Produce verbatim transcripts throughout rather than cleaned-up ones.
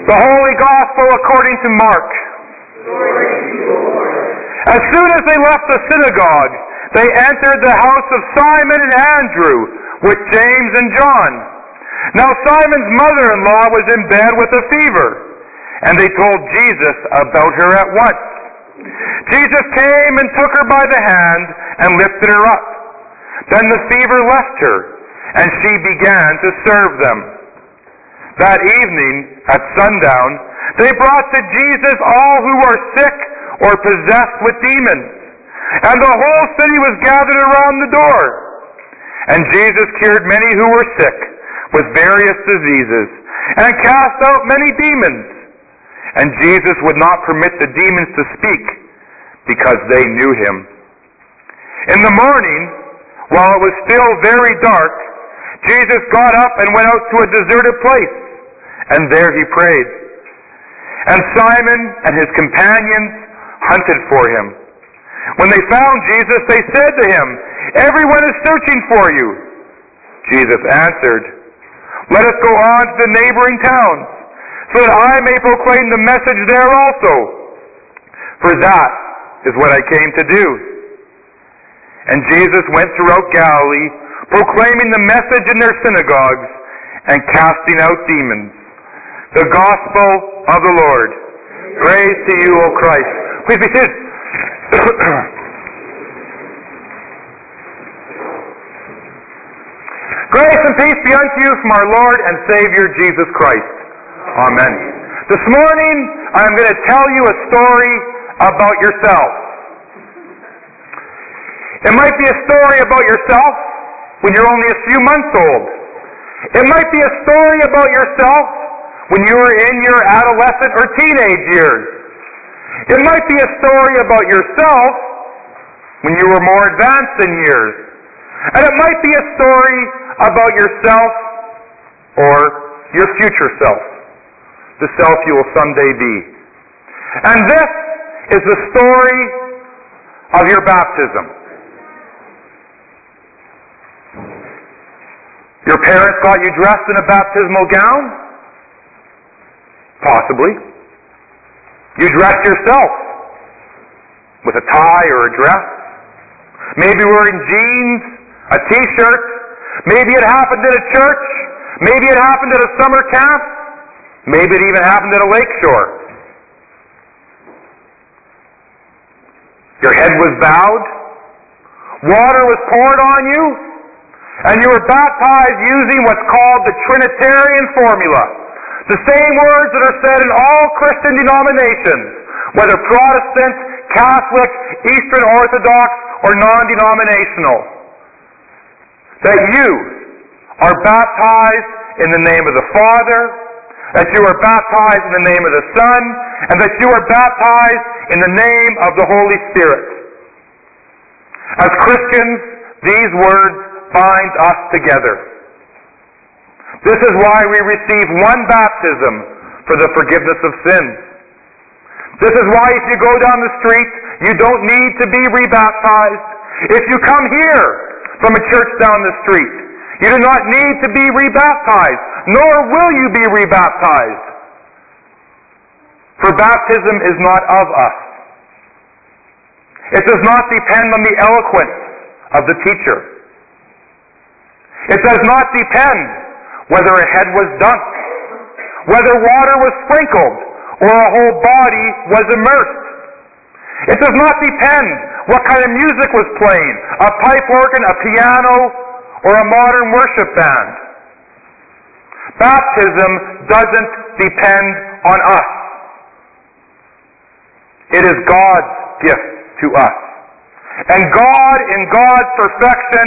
The Holy Gospel according to Mark. As soon as they left the synagogue, they entered the house of Simon and Andrew with James and John. Now Simon's mother-in-law was in bed with a fever, and they told Jesus about her at once. Jesus came and took her by the hand and lifted her up. Then the fever left her, and she began to serve them. That evening, at sundown, they brought to Jesus all who were sick or possessed with demons, and the whole city was gathered around the door. And Jesus cured many who were sick with various diseases, and cast out many demons. And Jesus would not permit the demons to speak, because they knew him. In the morning, while it was still very dark, Jesus got up and went out to a deserted place, and there he prayed. And Simon and his companions hunted for him. When they found Jesus, they said to him, "Everyone is searching for you." Jesus answered, "Let us go on to the neighboring towns, so that I may proclaim the message there also. For that is what I came to do." And Jesus went throughout Galilee, proclaiming the message in their synagogues and casting out demons. The Gospel of the Lord. Praise to you, O Christ. Please be seated. Grace and peace be unto you from our Lord and Savior Jesus Christ. Amen. This morning, I'm going to tell you a story about yourself. It might be a story about yourself when you're only a few months old. It might be a story about yourself when you were in your adolescent or teenage years. It might be a story about yourself when you were more advanced in years. And it might be a story about yourself or your future self, the self you will someday be. And this is the story of your baptism. Your parents got you dressed in a baptismal gown? Possibly. You dressed yourself with a tie or a dress. Maybe wearing jeans, a t-shirt. Maybe it happened at a church. Maybe it happened at a summer camp. Maybe it even happened at a lakeshore. Your head was bowed. Water was poured on you. And you were baptized using what's called the Trinitarian formula. The same words that are said in all Christian denominations, whether Protestant, Catholic, Eastern Orthodox, or non-denominational. That you are baptized in the name of the Father, that you are baptized in the name of the Son, and that you are baptized in the name of the Holy Spirit. As Christians, these words bind us together. This is why we receive one baptism for the forgiveness of sins. This is why if you go down the street, you don't need to be rebaptized. If you come here from a church down the street, you do not need to be rebaptized, nor will you be rebaptized. For baptism is not of us. It does not depend on the eloquence of the teacher. It does not depend whether a head was dunked, whether water was sprinkled, or a whole body was immersed. It does not depend what kind of music was playing, a pipe organ, a piano, or a modern worship band. Baptism doesn't depend on us. It is God's gift to us. And God, in God's perfection,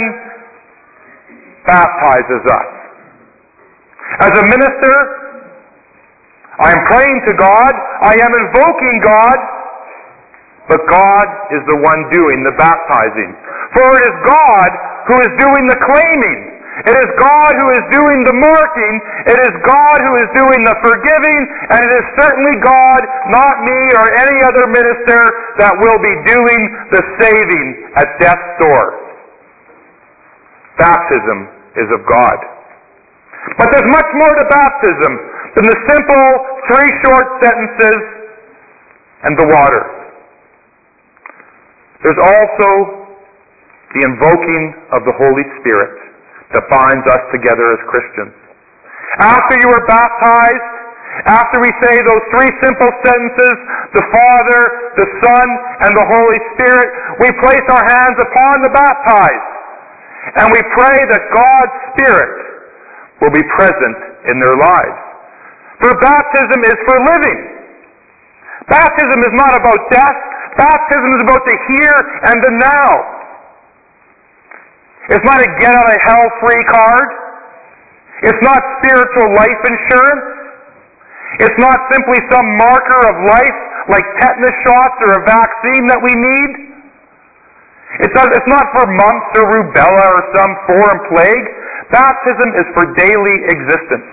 baptizes us. As a minister, I am praying to God, I am invoking God, but God is the one doing the baptizing. For it is God who is doing the claiming. It is God who is doing the marking. It is God who is doing the forgiving. And it is certainly God, not me or any other minister, that will be doing the saving at death's door. Baptism is of God. But there's much more to baptism than the simple three short sentences and the water. There's also the invoking of the Holy Spirit that binds us together as Christians. After you were baptized, after we say those three simple sentences, the Father, the Son, and the Holy Spirit, we place our hands upon the baptized. And we pray that God's Spirit will be present in their lives. For baptism is for living. Baptism is not about death. Baptism is about the here and the now. It's not a get-out-of-hell-free card. It's not spiritual life insurance. It's not simply some marker of life like tetanus shots or a vaccine that we need. It does, it's not for mumps or rubella or some foreign plague. Baptism is for daily existence.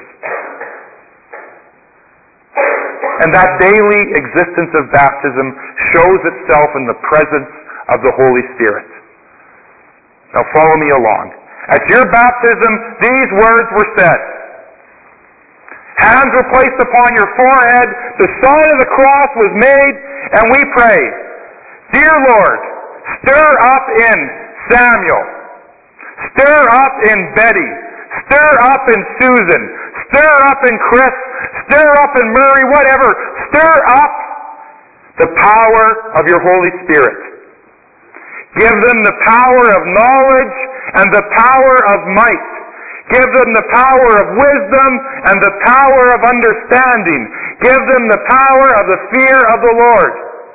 And that daily existence of baptism shows itself in the presence of the Holy Spirit. Now follow me along. At your baptism, these words were said. Hands were placed upon your forehead, the sign of the cross was made, and we pray, Dear Lord, stir up in Samuel, stir up in Betty, stir up in Susan, stir up in Chris, stir up in Murray, whatever, stir up the power of your Holy Spirit. Give them the power of knowledge and the power of might. Give them the power of wisdom and the power of understanding. Give them the power of the fear of the Lord.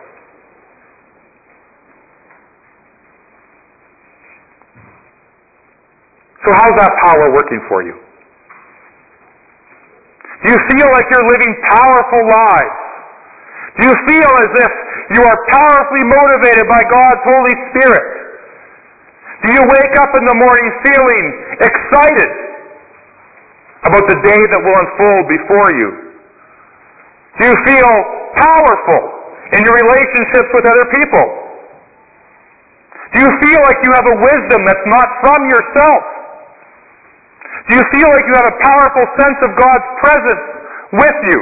So how's that power working for you? Do you feel like you're living powerful lives? Do you feel as if you are powerfully motivated by God's Holy Spirit? Do you wake up in the morning feeling excited about the day that will unfold before you? Do you feel powerful in your relationships with other people? Do you feel like you have a wisdom that's not from yourself? Do you feel like you have a powerful sense of God's presence with you?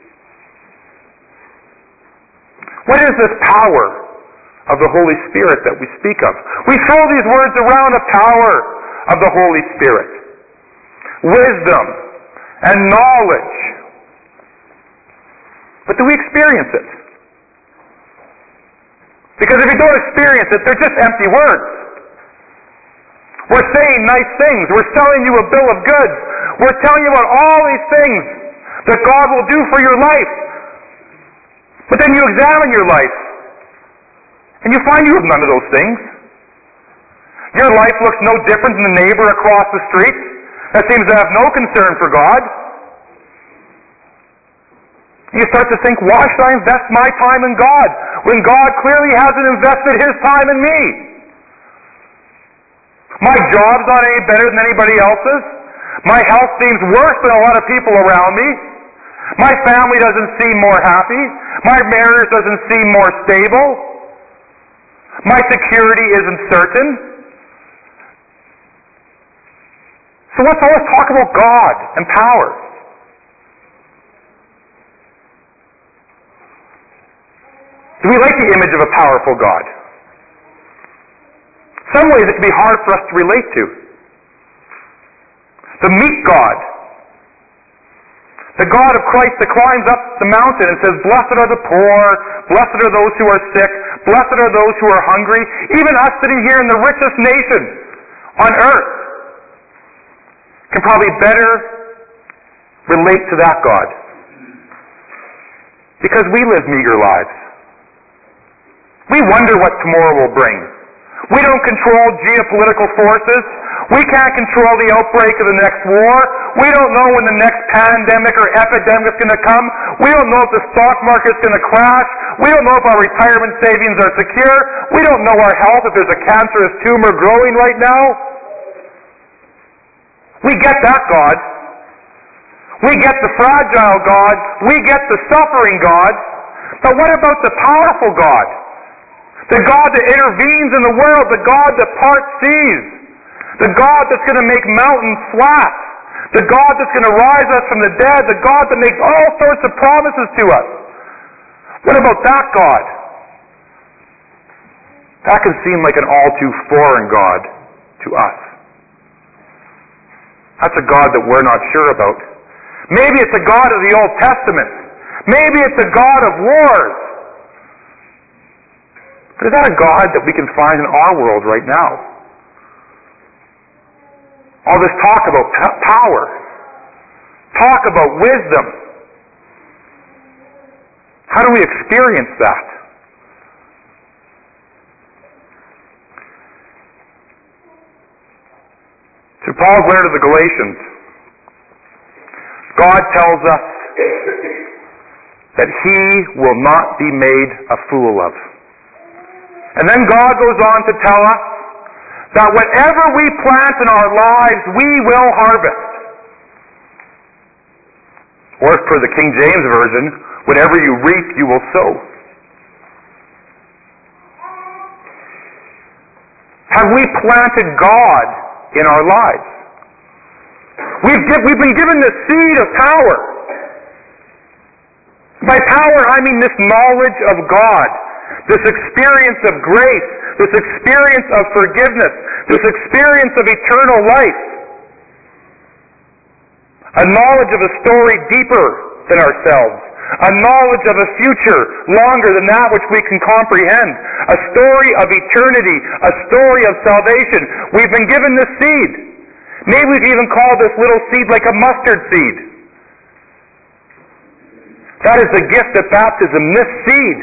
What is this power of the Holy Spirit that we speak of? We throw these words around, the power of the Holy Spirit. Wisdom and knowledge. But do we experience it? Because if you don't experience it, they're just empty words. We're saying nice things. We're selling you a bill of goods. We're telling you about all these things that God will do for your life. But then you examine your life, and you find you have none of those things. Your life looks no different than the neighbor across the street that seems to have no concern for God. You start to think, why should I invest my time in God when God clearly hasn't invested His time in me? My job's not any better than anybody else's. My health seems worse than a lot of people around me. My family doesn't seem more happy. My marriage doesn't seem more stable. My security isn't certain. So let's always talk about God and power. Do we like the image of a powerful God? Some ways it can be hard for us to relate to. The meek God. The God of Christ that climbs up the mountain and says, Blessed are the poor, blessed are those who are sick, blessed are those who are hungry. Even us sitting here in the richest nation on earth can probably better relate to that God. Because we live meager lives. We wonder what tomorrow will bring. We don't control geopolitical forces. We can't control the outbreak of the next war. We don't know when the next pandemic or epidemic is going to come. We don't know if the stock market is going to crash. We don't know if our retirement savings are secure. We don't know our health, if there's a cancerous tumor growing right now. We get that God. We get the fragile God. We get the suffering God. But what about the powerful God? The God that intervenes in the world, the God that parts seas, the God that's going to make mountains flat, The God that's going to rise us from the dead, the God that makes all sorts of promises to us. What about that God? That can seem like an all too foreign God to us. That's a God that we're not sure about. Maybe it's a God of the Old Testament. Maybe it's a God of wars. But is that a God that we can find in our world right now? All this talk about p- power, talk about wisdom. How do we experience that? To Paul's letter to the Galatians, God tells us that He will not be made a fool of. And then God goes on to tell us that whatever we plant in our lives, we will harvest. Or for the King James Version, whatever you reap, you will sow. Have we planted God in our lives? We've, give, we've been given the seed of power. By power, I mean this knowledge of God, this experience of grace, this experience of forgiveness, this experience of eternal life. A knowledge of a story deeper than ourselves. A knowledge of a future longer than that which we can comprehend. A story of eternity. A story of salvation. We've been given this seed. Maybe we've even called this little seed like a mustard seed. That is the gift of baptism, this seed.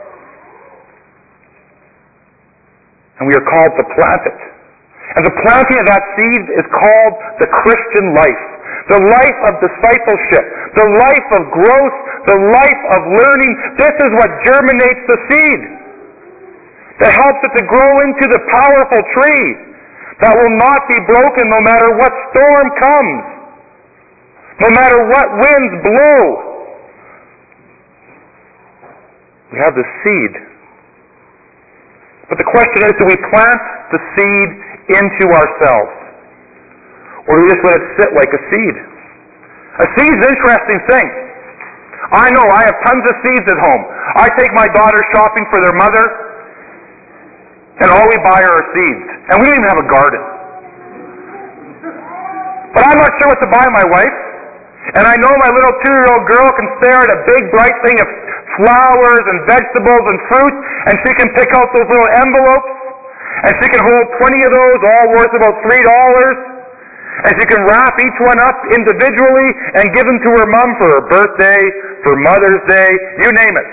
And we are called to plant it. And the planting of that seed is called the Christian life. The life of discipleship. The life of growth. The life of learning. This is what germinates the seed. That helps it to grow into the powerful tree that will not be broken no matter what storm comes. No matter what winds blow. We have the seed. But the question is, do we plant the seed into ourselves? Or do we just let it sit like a seed? A seed is an interesting thing. I know, I have tons of seeds at home. I take my daughter shopping for their mother, and all we buy are seeds. And we don't even have a garden. But I'm not sure what to buy my wife. And I know my little two-year-old girl can stare at a big, bright thing of flowers and vegetables and fruit, and she can pick out those little envelopes, and she can hold twenty of those, all worth about three dollars, and she can wrap each one up individually and give them to her mom for her birthday, for Mother's Day, you name it.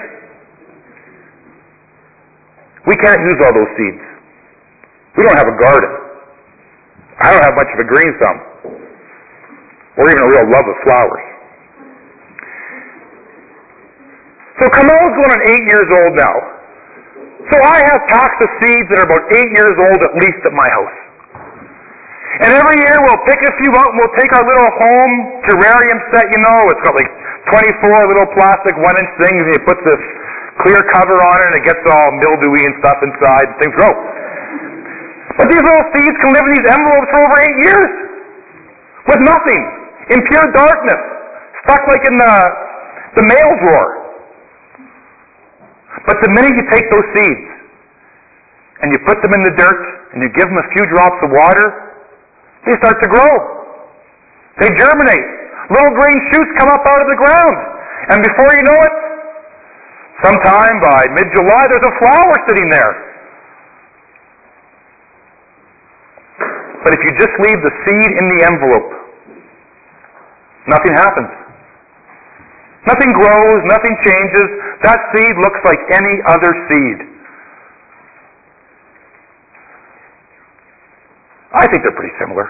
We can't use all those seeds. We don't have a garden. I don't have much of a green thumb, or even a real love of flowers. So Kamel's going on eight years old now. So I have packs of seeds that are about eight years old at least at my house. And every year we'll pick a few out and we'll take our little home terrarium set, you know. It's got like twenty-four little plastic one-inch things, and you put this clear cover on it and it gets all mildewy and stuff inside and things grow. But these little seeds can live in these envelopes for over eight years with nothing, in pure darkness, stuck like in the, the mail drawer. But the minute you take those seeds and you put them in the dirt and you give them a few drops of water, they start to grow. They germinate. Little green shoots come up out of the ground. And before you know it, sometime by mid-July, there's a flower sitting there. But if you just leave the seed in the envelope, nothing happens. Nothing grows, nothing changes. That seed looks like any other seed. I think they're pretty similar.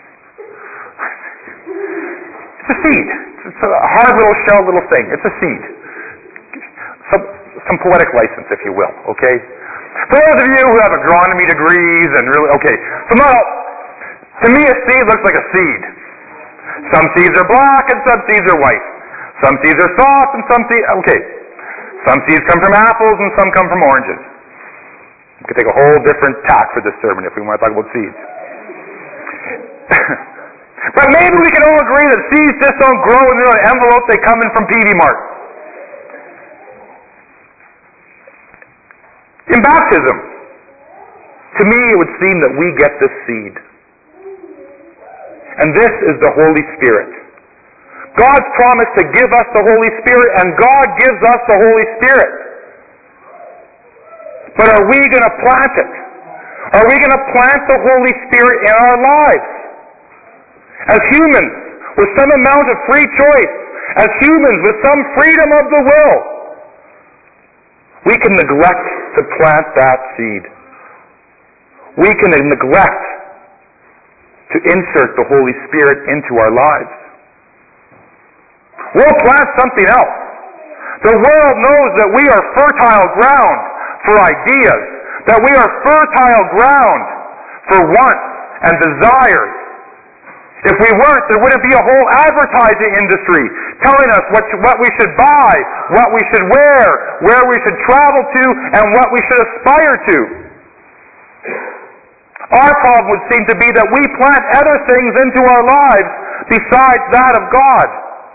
It's a seed. It's a hard little shell little thing. It's a seed. Some, some poetic license, if you will, okay? For those of you who have agronomy degrees and really, okay, so now, to me a seed looks like a seed. Some seeds are black and some seeds are white. Some seeds are soft and some seeds, okay. Some seeds come from apples and some come from oranges. We could take a whole different tack for this sermon if we want to talk about seeds. But maybe we can all agree that seeds just don't grow in an envelope, they come in from P V Mart. In baptism, to me it would seem that we get this seed. And this is the Holy Spirit. God's promised to give us the Holy Spirit, and God gives us the Holy Spirit. But are we going to plant it? Are we going to plant the Holy Spirit in our lives? As humans, with some amount of free choice, as humans with some freedom of the will, we can neglect to plant that seed. We can neglect to insert the Holy Spirit into our lives. We'll plant something else. The world knows that we are fertile ground for ideas, that we are fertile ground for wants and desires. If we weren't, there wouldn't be a whole advertising industry telling us what, what we should buy, what we should wear, where we should travel to, and what we should aspire to. Our problem would seem to be that we plant other things into our lives besides that of God,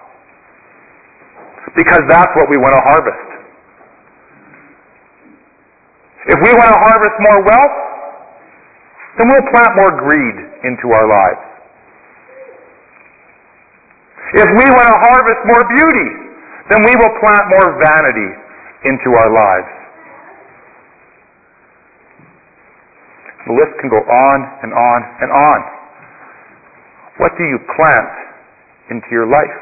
because that's what we want to harvest. If we want to harvest more wealth, then we'll plant more greed into our lives. If we want to harvest more beauty, then we will plant more vanity into our lives. The list can go on and on and on. What do you plant into your life?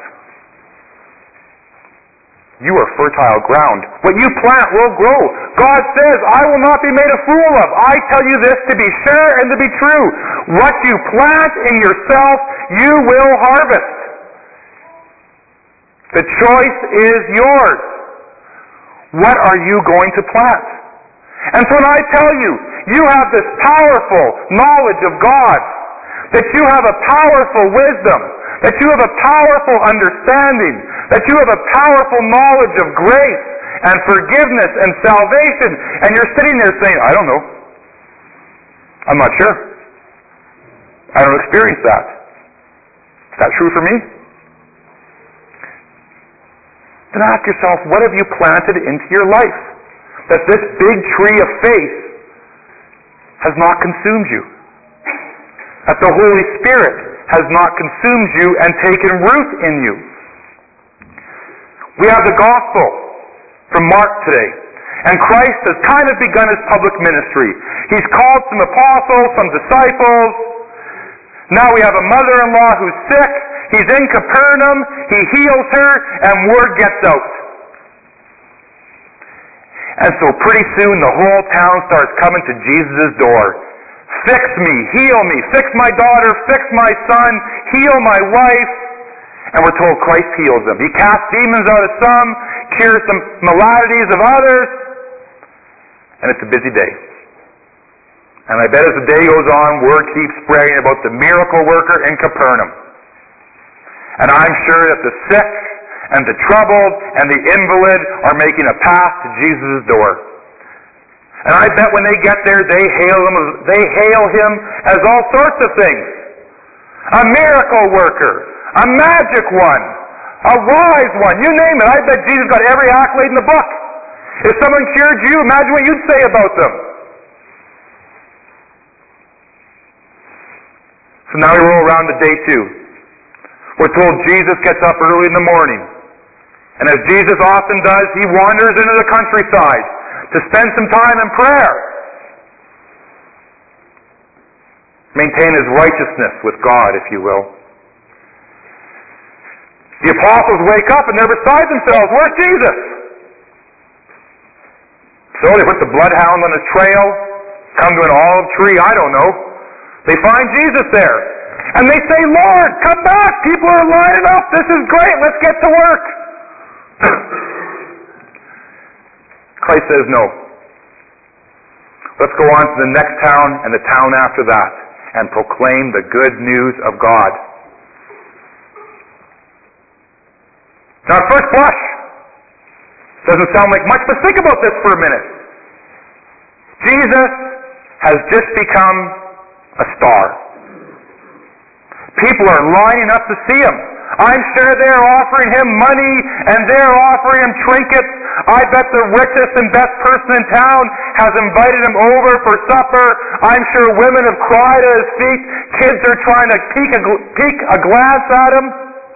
You are fertile ground. What you plant will grow. God says, I will not be made a fool of. I tell you this to be sure and to be true. What you plant in yourself, you will harvest. The choice is yours. What are you going to plant? And so when I tell you, you have this powerful knowledge of God, that you have a powerful wisdom, that you have a powerful understanding, that you have a powerful knowledge of grace and forgiveness and salvation, and you're sitting there saying, I don't know. I'm not sure. I don't experience that. Is that true for me? Then ask yourself, what have you planted into your life that this big tree of faith has not consumed you? That the Holy Spirit has not consumed you and taken root in you? We have the gospel from Mark today. And Christ has kind of begun his public ministry. He's called some apostles, some disciples. Now we have a mother-in-law who's sick. He's in Capernaum. He heals her, and word gets out. And so pretty soon the whole town starts coming to Jesus' door. Fix me, heal me, fix my daughter, fix my son, heal my wife. And we're told Christ heals them. He casts demons out of some, cures the maladies of others. And it's a busy day. And I bet as the day goes on, word keeps spreading about the miracle worker in Capernaum. And I'm sure that the sick and the troubled and the invalid are making a path to Jesus' door. And I bet when they get there, they hail him, they hail him as all sorts of things. A miracle worker, a magic one, a wise one, you name it. I bet Jesus got every accolade in the book. If someone cured you, imagine what you'd say about them. So now we roll around to day two. We're told Jesus gets up early in the morning. And as Jesus often does, he wanders into the countryside to spend some time in prayer. Maintain his righteousness with God, if you will. The apostles wake up and they're beside themselves. Where's Jesus? So they put the bloodhound on his trail, come to an olive tree, I don't know. They find Jesus there. And they say, Lord, come back. People are lining up. This is great. Let's get to work. Christ says no. Let's go on to the next town and the town after that and proclaim the good news of God. Now, at first blush, doesn't sound like much, but think about this for a minute. Jesus has just become a star. People are lining up to see him. I'm sure they're offering him money and they're offering him trinkets. I bet the richest and best person in town has invited him over for supper. I'm sure women have cried at his feet. Kids are trying to peek a, peek a glance at him.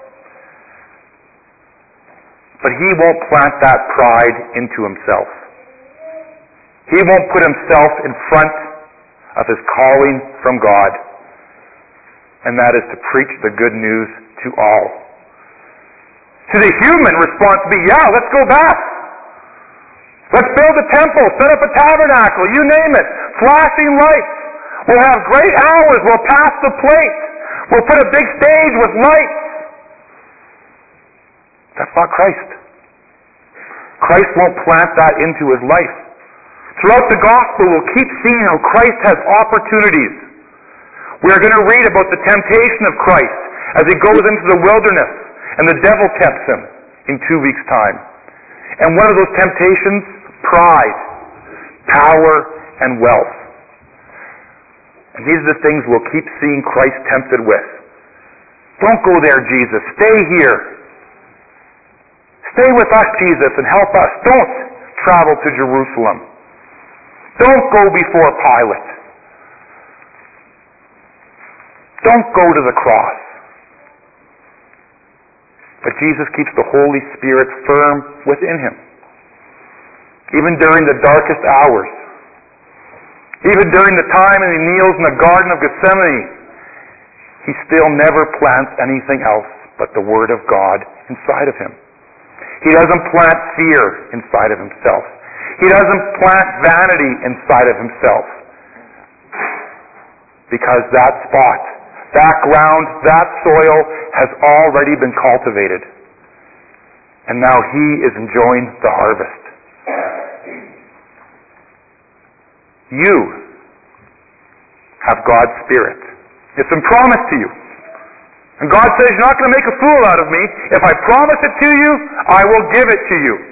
But he won't plant that pride into himself. He won't put himself in front of his calling from God, and that is to preach the good news to all. To the human response would be, yeah, let's go back. Let's build a temple, set up a tabernacle, you name it. Flashing lights. We'll have great hours. We'll pass the plate. We'll put a big stage with lights. That's not Christ. Christ won't plant that into his life. Throughout the gospel, we'll keep seeing how Christ has opportunities. We are going to read about the temptation of Christ as he goes into the wilderness and the devil tempts him in two weeks' time. And one of those temptations, pride, power, and wealth. And these are the things we'll keep seeing Christ tempted with. Don't go there, Jesus. Stay here. Stay with us, Jesus, and help us. Don't travel to Jerusalem. Don't go before Pilate. Don't go to the cross. But Jesus keeps the Holy Spirit firm within him. Even during the darkest hours. Even during the time when he kneels in the Garden of Gethsemane, he still never plants anything else but the Word of God inside of him. He doesn't plant fear inside of himself. He doesn't plant vanity inside of himself. Because that spot, that ground, that soil has already been cultivated. And now he is enjoying the harvest. You have God's Spirit. It's been promised to you. And God says, you're not going to make a fool out of me. If I promise it to you, I will give it to you.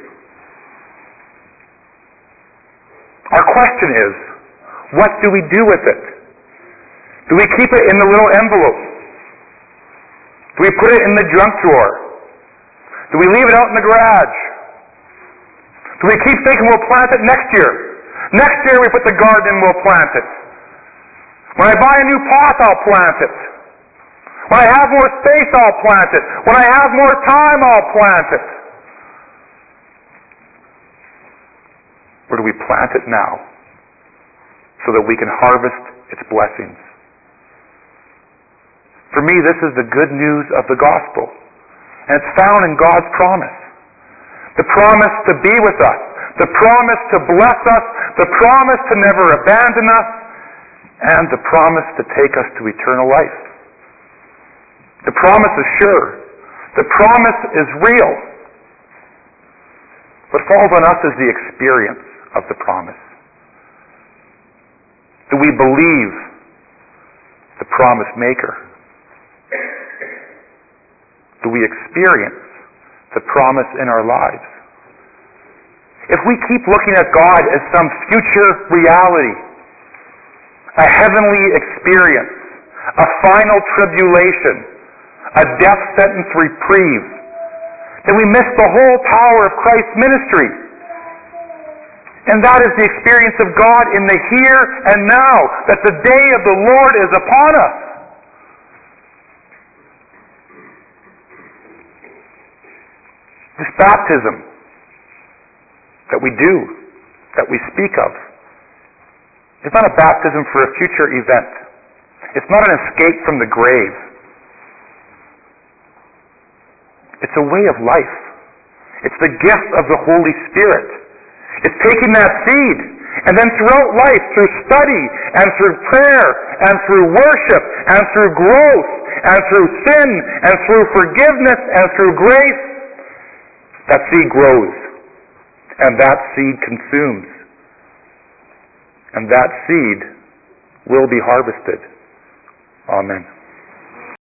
Our question is, what do we do with it? Do we keep it in the little envelope? Do we put it in the junk drawer? Do we leave it out in the garage? Do we keep thinking we'll plant it next year? Next year we put the garden in, we'll plant it. When I buy a new pot, I'll plant it. When I have more space, I'll plant it. When I have more time, I'll plant it. Or do we plant it now so that we can harvest its blessings? For me, this is the good news of the gospel. And it's found in God's promise. The promise to be with us. The promise to bless us. The promise to never abandon us. And the promise to take us to eternal life. The promise is sure. The promise is real. What falls on us is the experience of the promise. Do we believe the promise maker? Do we experience the promise in our lives? If we keep looking at God as some future reality, a heavenly experience, a final tribulation, a death sentence reprieve, then we miss the whole power of Christ's ministry. And that is the experience of God in the here and now, that the day of the Lord is upon us. This baptism that we do, that we speak of, is not a baptism for a future event. It's not an escape from the grave. It's a way of life. It's the gift of the Holy Spirit. It's taking that seed, and then throughout life, through study, and through prayer, and through worship, and through growth, and through sin, and through forgiveness, and through grace, that seed grows, and that seed consumes, and that seed will be harvested. Amen.